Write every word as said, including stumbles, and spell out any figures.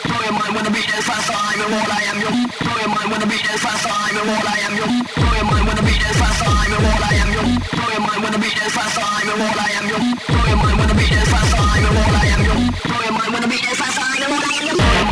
Blow your mind when the beat is fast, I'm and all I am you. Blow your mind when the beat is fast, I'm and all I am you. Blow your mind when the beat is fast, I'm and all I am you. Blow your mind when the beat is fast, I'm and all I am you. Blow your mind when the beat is fast, I'm and all I am you. Blow your mind when the beat is fast, I'm and all I am you.